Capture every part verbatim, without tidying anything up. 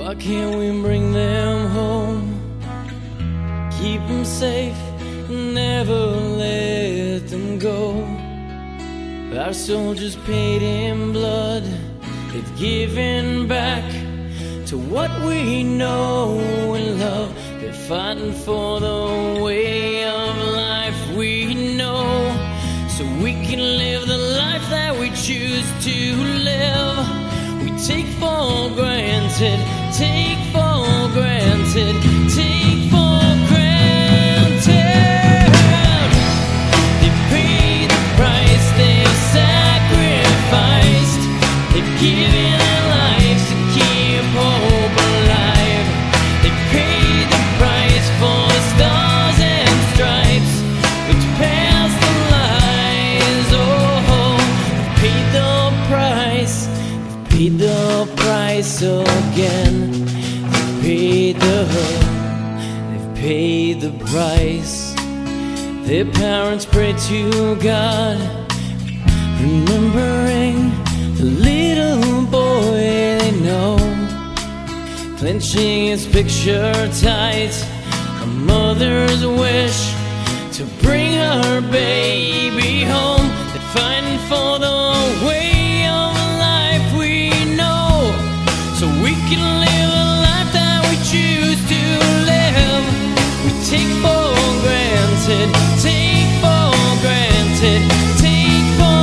Why can't we bring them home? Keep them safe, never let them go. Our soldiers paid in blood, they've given back to what we know and love. They're fighting for the way of life we know, so we can live the life that we choose to live. We take for granted, take for granted, take for granted. They paid the price, they've sacrificed, they've given their lives to keep hope alive. They paid the price for the stars and stripes, which pass the lies. Oh, they've paid the price, they've paid the price again. They've paid the, they've paid the price. Their parents pray to God, remembering the little boy they know, clenching his picture tight. A mother's wish to bring her baby home. They're fighting for the way of life we know, so we can live a life that we choose to live. We take for granted, take for granted, take for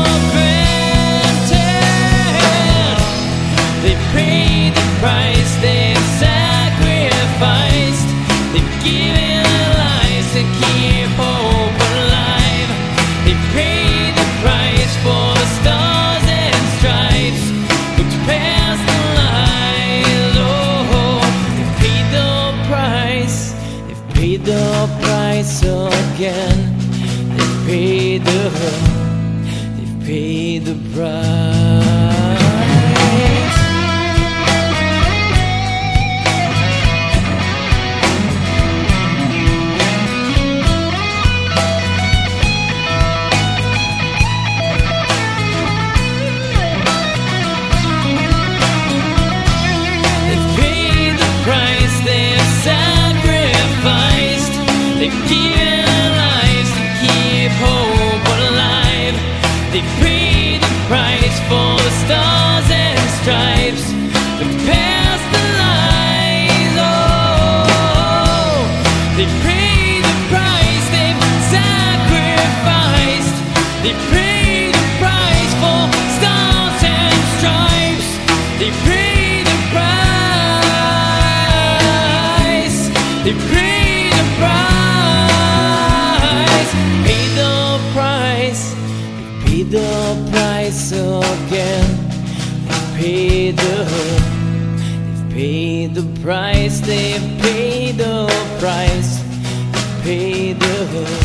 granted. They paid the price, they've sacrificed, they've given their lives to keep hope alive. They paid the price for the stars and stripes, which pass the lies. Oh, they've paid the price, they've paid the price again. They've paid the, they've paid the price. They've paid the price, they've sacrificed, they've given their lives to keep hope alive. They paid the price for the stars and stripes, but past the lies. Oh, they paid the price, they've sacrificed, they paid the price for stars and stripes. They paid the price, they paid the price, paid the price, they paid the price again. They've paid the, they've paid the price, they've paid the price, they've paid the